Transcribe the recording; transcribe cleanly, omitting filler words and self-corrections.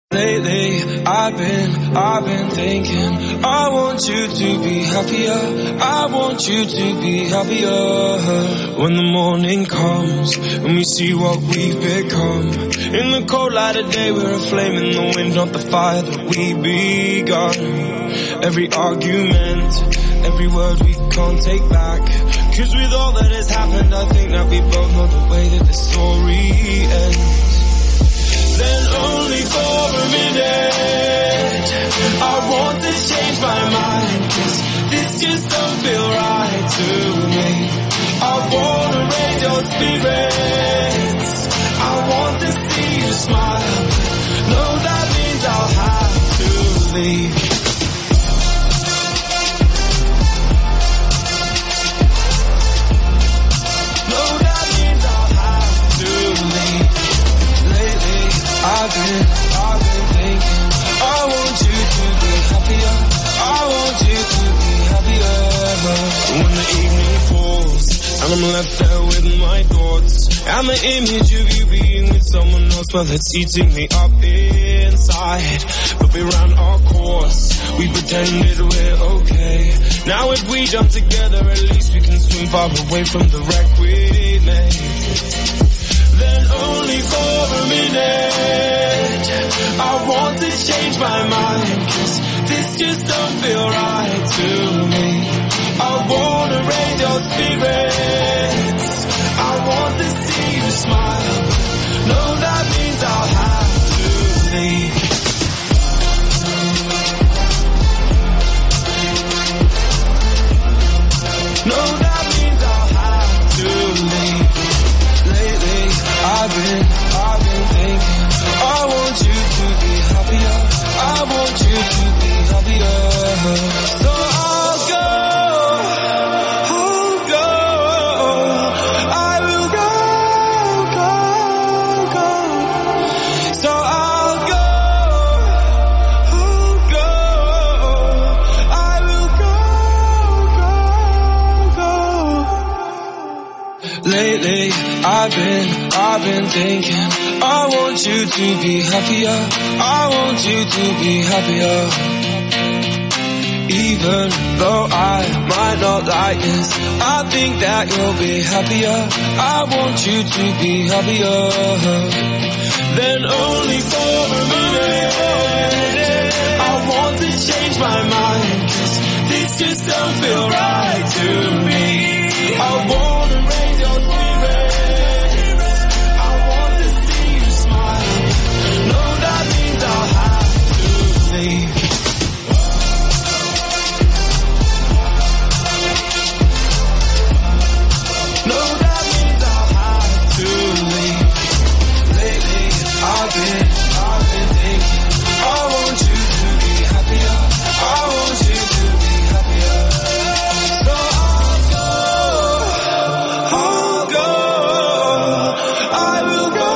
Lately, I've been thinking, I want you to be happier, I want you to be happier. When the morning comes, and we see what we've become, in the cold light of day we're a flame in the wind, not the fire that we begun. Every argument, every word we can't take back, cause with all that has happened I think that we both know the way that the story ends. Then only for a minute I want to change my mind, cause this just don't feel right to me. I wanna raise your spirits, I want to see you smile. No, that means I'll have to leave. No, that means I'll have to leave. I've been thinking, I want you to be happier, I want you to be happier. When the evening falls, and I'm left there with my thoughts, and the image of you being with someone else, well it's eating me up inside. But we ran our course, we pretended we're okay. Now if we jump together, at least we can swim far away from the wreck we made. Then only for a minute I want to change my mind, cause this just don't feel right to me. I wanna raise your spirits, I want to see you smile. No, that means I'll have to leave. No, that means I'll have to leave. I've been thinking, I want you to be happier, I want you to be happier. So I'll go, I will go. So I'll go, I will go. Lately, I've been thinking, I want you to be happier, I want you to be happier. Even though I might not like this, I think that you'll be happier, I want you to be happier. Then only for a minute I want to change my mind, cause this just don't feel right to me. I wanna raise your spirits, I'll have to leave. No, that means I'll have to leave. Lately, I've been thinking, I want you to be happier, I want you to be happier. So I'll go, I will go.